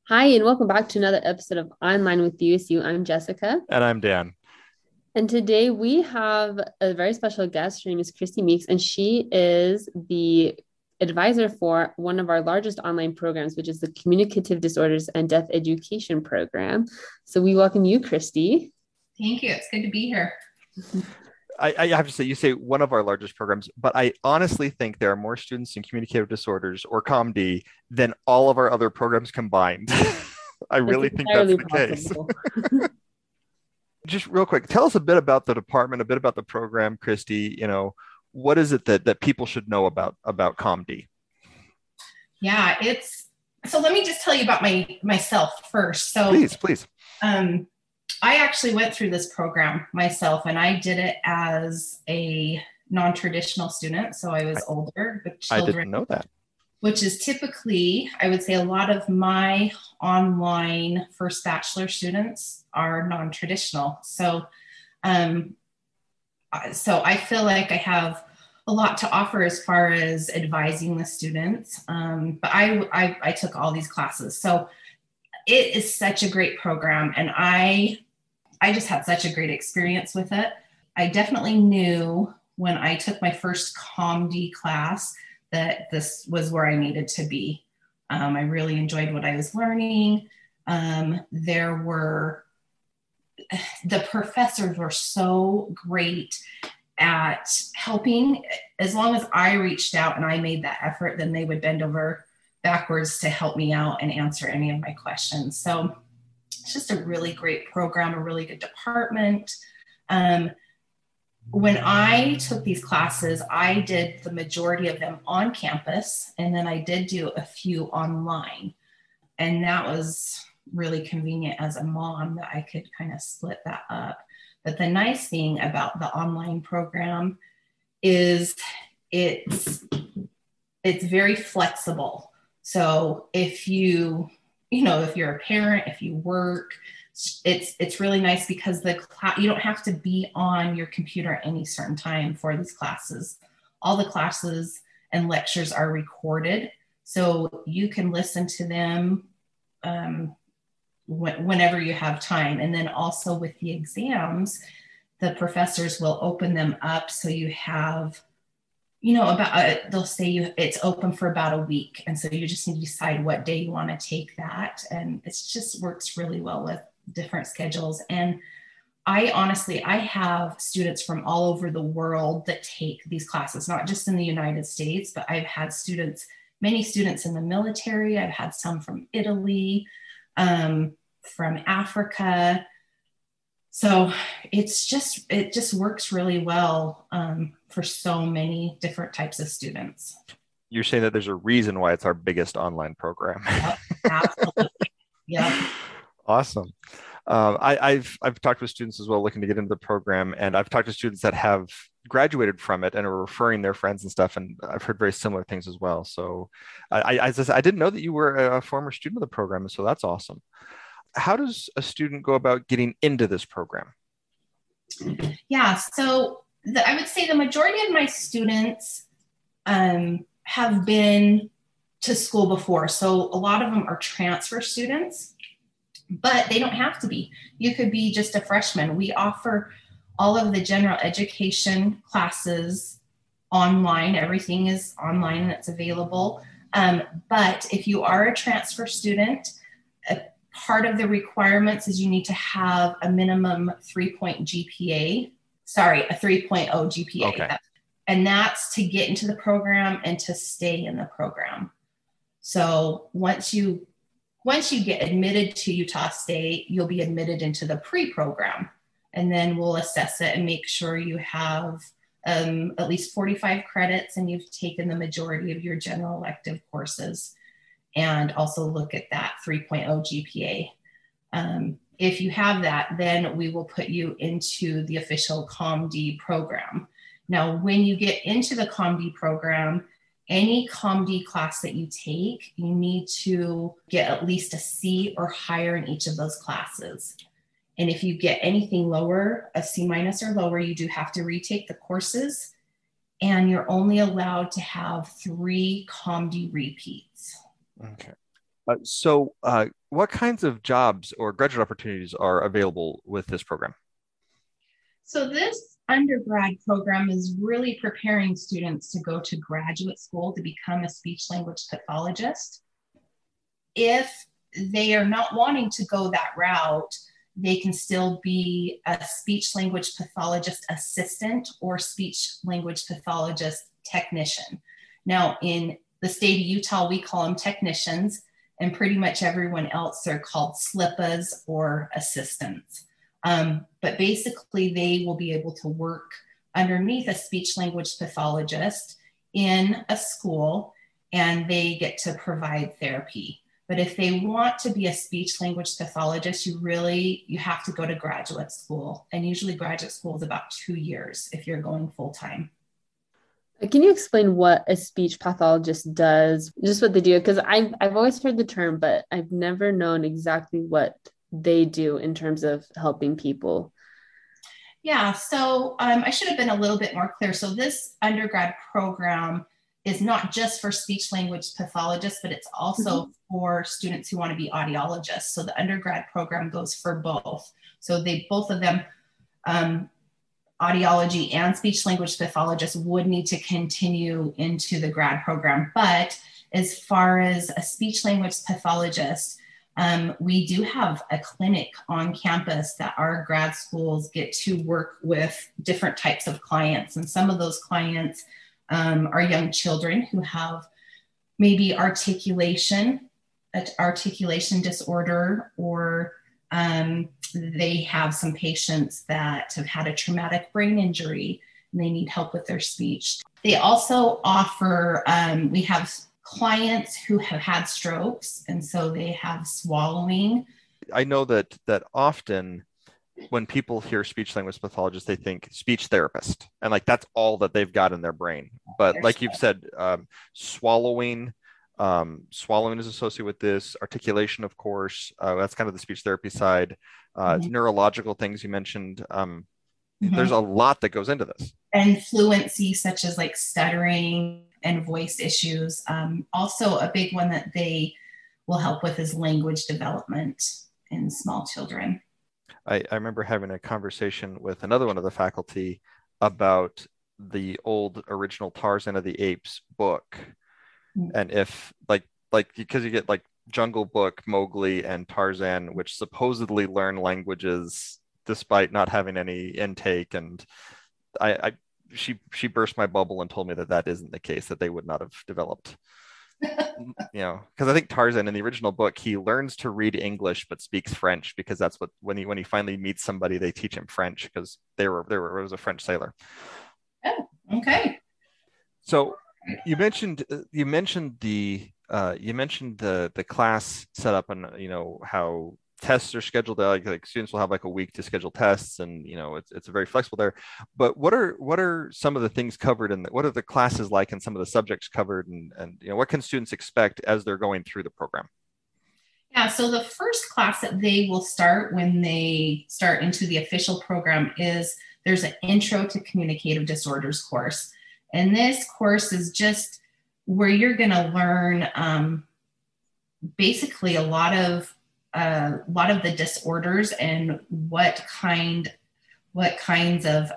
Hi, and welcome back to another episode of Online with USU. I'm Jessica, And I'm Dan. and today we have a very special guest. Her name is Christy Meeks, and she is the advisor for one of our largest online programs, which is the Communicative Disorders and Deaf Education Program. So we welcome you, Christy. Thank you. It's good to be here. I have to say, you say one of our largest programs, but I honestly think there are more students in communicative disorders or COMD than all of our other programs combined. I It's really think that's entirely the case. possible. Just real quick, tell us a bit about the department, a bit about the program, Christy. What is it that people should know about COMD? Yeah, it's so let me just tell you about myself first. Please. Um, I actually went through this program myself, and I did it as a non-traditional student. So I was older with I children, didn't know that. which is typically, I would say, a lot of my online first bachelor students are non-traditional. Um, so I feel like I have a lot to offer as far as advising the students. But I took all these classes, so it is such a great program, and I just had such a great experience with it. I definitely knew when I took my first ComD class that this was where I needed to be. I really enjoyed what I was learning. There were The professors were so great at helping. As long as I reached out and I made that effort, then they would bend over backwards to help me out and answer any of my questions. So it's just a really great program, a really good department. Um, when I took these classes, I did the majority of them on campus, and then I did do a few online. And that was really convenient as a mom that I could kind of split that up. But the nice thing about the online program is it's very flexible. So if if you're a parent, if you work, it's really nice because you don't have to be on your computer at any certain time for these classes. All the classes and lectures are recorded, so you can listen to them whenever you have time. And then also with the exams, the professors will open them up so you have they'll say it's open for about a week, and so you just need to decide what day you want to take that, and it just works really well with different schedules. And I have students from all over the world that take these classes, not just in the United States, but I've had many students in the military. I've had some from Italy, from Africa. So it just works really well for so many different types of students. You're saying that there's a reason why it's our biggest online program. Yep, absolutely. Yeah. Awesome. I've talked with students as well looking to get into the program, and I've talked to students that have graduated from it and are referring their friends and stuff, and I've heard very similar things as well. So as I said, I didn't know that you were a former student of the program, so that's awesome. How does a student go about getting into this program? Yeah. So I would say the majority of my students have been to school before. So a lot of them are transfer students, but they don't have to be. You could be just a freshman. We offer all of the general education classes online. Everything is online and it's available. But if you are a transfer student, a part of the requirements is you need to have a minimum 3-point GPA. Sorry, a 3.0 GPA. Okay. And that's to get into the program and to stay in the program. So once you get admitted to Utah State, you'll be admitted into the pre-program, and then we'll assess it and make sure you have at least 45 credits and you've taken the majority of your general elective courses, and also look at that 3.0 GPA. If you have that, then we will put you into the official ComD program. Now, when you get into the ComD program, any ComD class that you take, you need to get at least a C or higher in each of those classes. And if you get anything lower, a C- or lower, you do have to retake the courses, and you're only allowed to have 3 ComD repeats. Okay. What kinds of jobs or graduate opportunities are available with this program? So this undergrad program is really preparing students to go to graduate school to become a speech language pathologist. If they are not wanting to go that route, they can still be a speech language pathologist assistant or speech language pathologist technician. Now, in the state of Utah, we call them technicians, and pretty much everyone else are called SLPAs or assistants. But basically, they will be able to work underneath a speech language pathologist in a school, and they get to provide therapy. But if they want to be a speech language pathologist, you have to go to graduate school. And usually graduate school is about 2 years if you're going full time. Can you explain what a speech pathologist does, just what they do? Because I've always heard the term, but I've never known exactly what they do in terms of helping people. Yeah, so I should have been a little bit more clear. So this undergrad program is not just for speech language pathologists, but it's also for students who want to be audiologists. So the undergrad program goes for both. So both of them, audiology and speech language pathologists, would need to continue into the grad program. But as far as a speech language pathologist, we do have a clinic on campus that our grad schools get to work with different types of clients. And some of those clients are young children who have maybe articulation disorder, or they have some patients that have had a traumatic brain injury and they need help with their speech. They also offer, we have clients who have had strokes, and so they have swallowing. I know that often when people hear speech language pathologist, they think speech therapist, and like that's all that they've got in their brain. But like you've said, swallowing is associated with this. Articulation, of course, that's kind of the speech therapy side. Neurological things you mentioned. There's a lot that goes into this. And fluency, such as like stuttering and voice issues. Also, a big one that they will help with is language development in small children. I remember having a conversation with another one of the faculty about the old original Tarzan of the Apes book. And if like because you get like Jungle Book, Mowgli, and Tarzan, which supposedly learn languages despite not having any intake, and she burst my bubble and told me that isn't the case, that they would not have developed. Because I think Tarzan in the original book, he learns to read English but speaks French, because that's what when he finally meets somebody, they teach him French because it was a French sailor. Oh, okay. So you mentioned the class setup, and how tests are scheduled. Like students will have like a week to schedule tests, and it's very flexible there. But what are some of the things covered, and what are the classes like, and some of the subjects covered, and what can students expect as they're going through the program? Yeah, so the first class that they will start when they start into the official program is there's an Intro to Communicative Disorders course. And this course is just where you're going to learn basically a lot of the disorders and what kinds of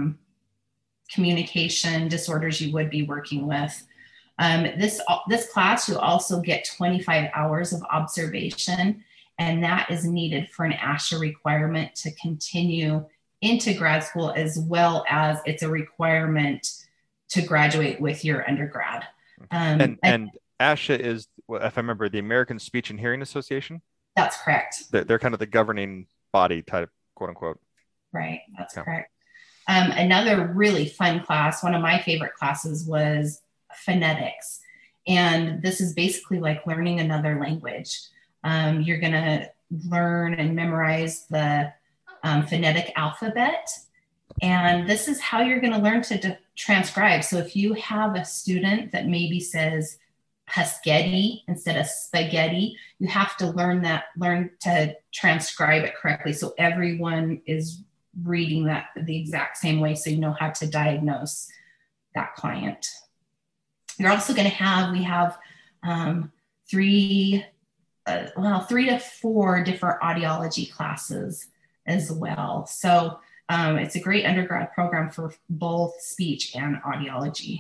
communication disorders you would be working with. This class, you'll also get 25 hours of observation, and that is needed for an ASHA requirement to continue into grad school, as well as it's a requirement to graduate with your undergrad. And ASHA is, if I remember, the American Speech and Hearing Association? That's correct. They're kind of the governing body type, quote unquote. Right, that's correct. Another really fun class, one of my favorite classes, was phonetics. And this is basically like learning another language. You're going to learn and memorize the phonetic alphabet. And this is how you're going to learn to transcribe. So if you have a student that maybe says Paschetti instead of spaghetti, you have to learn to transcribe it correctly. So everyone is reading that the exact same way, so you know how to diagnose that client. You're also going to we have 3 well, 3 to 4 different audiology classes as well. So it's a great undergrad program for both speech and audiology.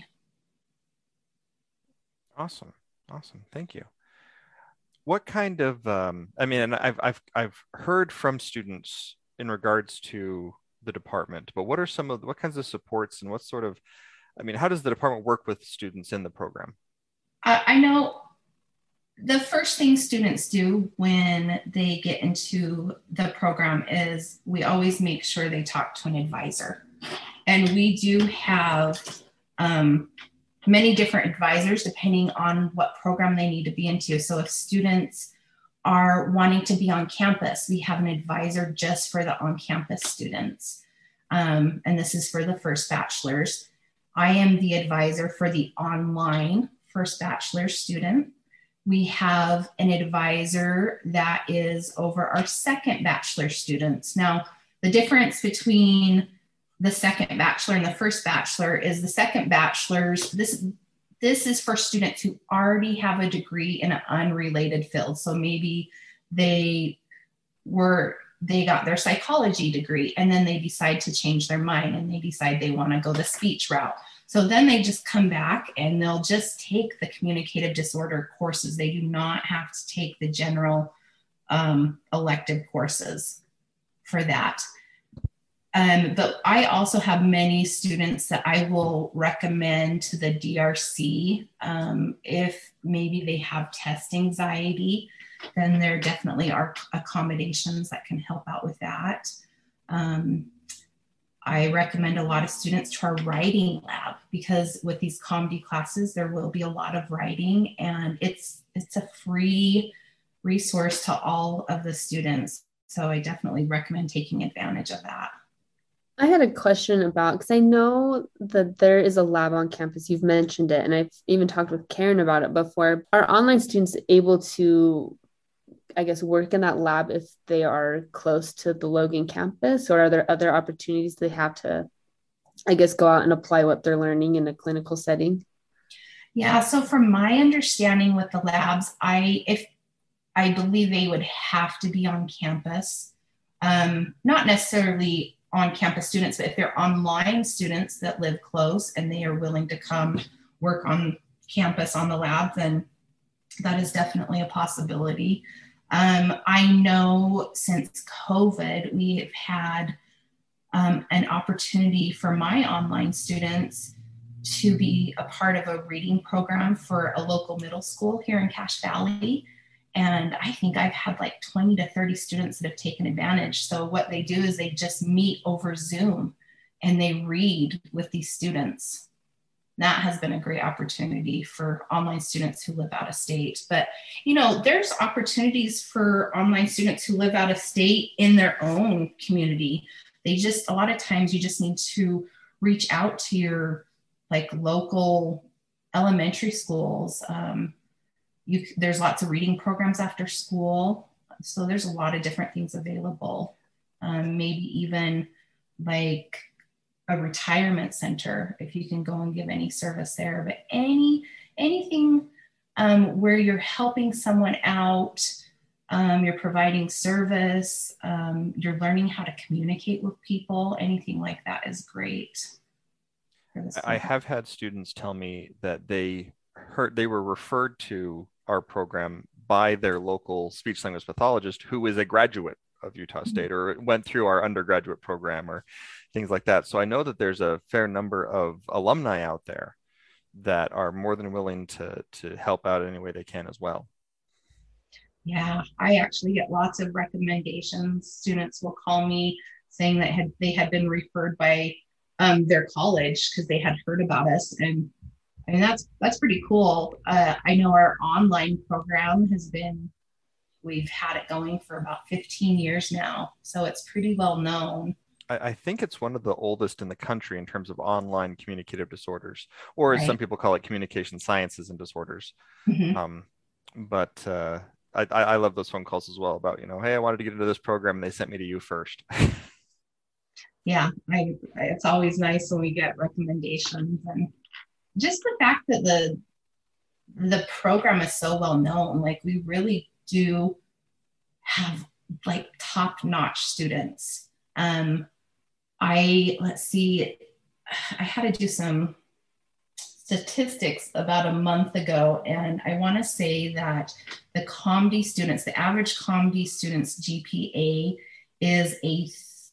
Awesome. Thank you. What kind of, I mean, and I've heard from students in regards to the department, but what kinds of supports and what sort of, I mean, how does the department work with students in the program? I know the first thing students do when they get into the program is we always make sure they talk to an advisor. And we do have many different advisors depending on what program they need to be into. So if students are wanting to be on campus, we have an advisor just for the on-campus students. And this is for the first bachelor's. I am the advisor for the online first bachelor student. We have an advisor that is over our second bachelor students. Now, the difference between the second bachelor and the first bachelor is the second bachelor's, this is for students who already have a degree in an unrelated field. So maybe they got their psychology degree and then they decide to change their mind and they decide they want to go the speech route. So then they just come back and they'll just take the communicative disorder courses. They do not have to take the general elective courses for that. But I also have many students that I will recommend to the DRC. If maybe they have test anxiety, then there definitely are accommodations that can help out with that. I recommend a lot of students to our writing lab because with these ComD classes, there will be a lot of writing and it's a free resource to all of the students. So I definitely recommend taking advantage of that. I had a question about, because I know that there is a lab on campus. You've mentioned it, and I've even talked with Karen about it before. Are online students able to, I guess, work in that lab if they are close to the Logan campus, or are there other opportunities they have to, I guess, go out and apply what they're learning in a clinical setting? Yeah, so from my understanding with the labs, I believe they would have to be on campus, not necessarily on campus students, but if they're online students that live close and they are willing to come work on campus on the lab, then that is definitely a possibility. I know since COVID, we have had an opportunity for my online students to be a part of a reading program for a local middle school here in Cache Valley. And I think I've had like 20 to 30 students that have taken advantage. So what they do is they just meet over Zoom and they read with these students. That has been a great opportunity for online students who live out of state. But, you know, there's opportunities for online students who live out of state in their own community. A lot of times you just need to reach out to your like local elementary schools. There's lots of reading programs after school. So there's a lot of different things available. Maybe even like a retirement center, if you can go and give any service there, but anything where you're helping someone out, you're providing service, you're learning how to communicate with people, anything like that is great. I have had students tell me that they were referred to our program by their local speech language pathologist who is a graduate of Utah State or went through our undergraduate program or things like that. So I know that there's a fair number of alumni out there that are more than willing to help out any way they can as well. Yeah, I actually get lots of recommendations. Students will call me saying that they had been referred by their college because they had heard about us, and I mean that's pretty cool. I know our online program we've had it going for about 15 years now, so it's pretty well known. I think it's one of the oldest in the country in terms of online communicative disorders, or as some people call it, communication sciences and disorders. Mm-hmm. But I love those phone calls as well about, hey, I wanted to get into this program and they sent me to you first. Yeah, it's always nice when we get recommendations, and just the fact that the program is so well known. Like we really do have like top-notch students. Let's see, I had to do some statistics about a month ago, and I want to say that the average ComD student's GPA is a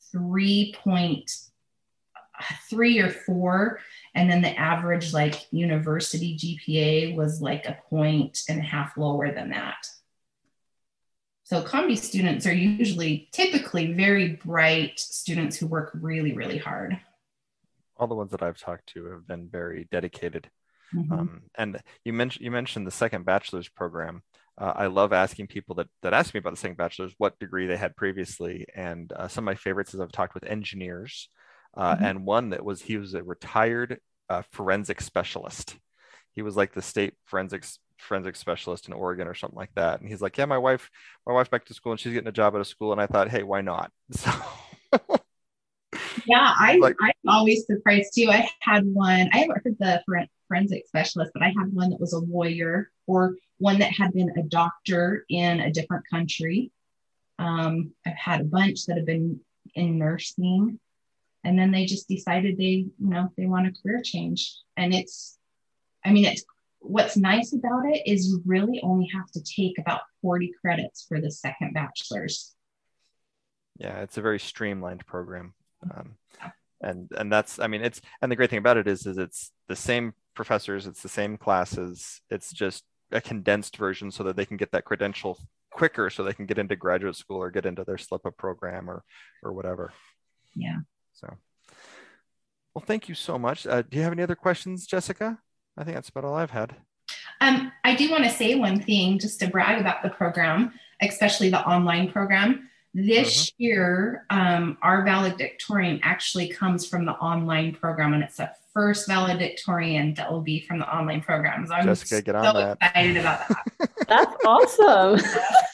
3.3 or 4, and then the average like university GPA was like a 1.5 lower than that. So ComD students are typically very bright students who work really, really hard. All the ones that I've talked to have been very dedicated. Mm-hmm. And you mentioned the second bachelor's program. I love asking people that ask me about the second bachelor's what degree they had previously. And some of my favorites is I've talked with engineers, and one he was a retired forensic specialist. He was like the state forensic specialist in Oregon or something like that. And he's like, yeah, my wife's back to school and she's getting a job at a school. And I thought, hey, why not? So yeah, I'm always surprised too. I haven't heard the forensic specialist, but I had one that was a lawyer or one that had been a doctor in a different country. I've had a bunch that have been in nursing, and then they just decided they want a career change. And it's what's nice about it is you really only have to take about 40 credits for the second bachelor's. Yeah, it's a very streamlined program. And that's, and the great thing about it is it's the same professors, it's the same classes, it's just a condensed version so that they can get that credential quicker so they can get into graduate school or get into their slip-up program or whatever. Yeah. So, well, thank you so much. Do you have any other questions, Jessica? I think that's about all I've had. I do want to say one thing just to brag about the program, especially the online program. This year, our valedictorian actually comes from the online program, and it's the first valedictorian that will be from the online program. So I'm Jessica, get on that. Excited about that. That's awesome.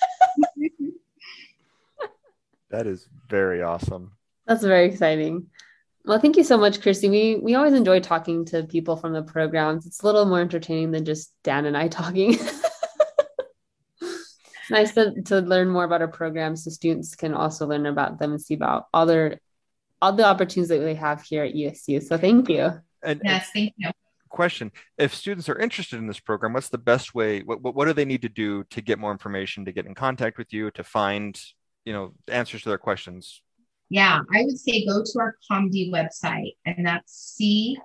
That is very awesome. That's very exciting. Well, thank you so much, Christy. We always enjoy talking to people from the programs. It's a little more entertaining than just Dan and I talking. It's nice to learn more about our programs so students can also learn about them and see about all the opportunities that they have here at USU. So thank you. Yes, thank you. Question: if students are interested in this program, what's the best way? What do they need to do to get more information, to get in contact with you, to find answers to their questions? Yeah, I would say go to our ComD website, and that's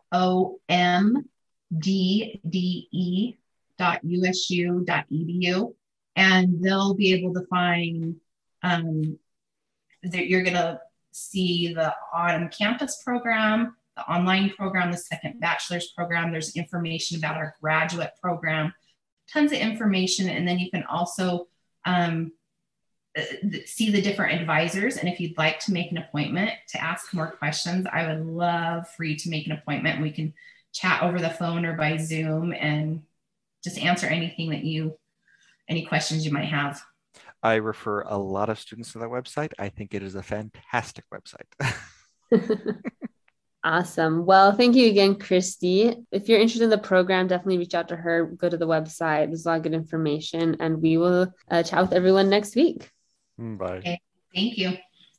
comdde.usu.edu, and they'll be able to find that you're going to see the on-campus program, the online program, the second bachelor's program. There's information about our graduate program, tons of information, and then you can also see the different advisors. And if you'd like to make an appointment to ask more questions, I would love for you to make an appointment. We can chat over the phone or by Zoom and just answer any questions you might have. I refer a lot of students to that website. I think it is a fantastic website. Awesome. Well, thank you again, Christy. If you're interested in the program, definitely reach out to her. Go to the website. There's a lot of good information, and we will chat with everyone next week. Bye. Okay. Thank you.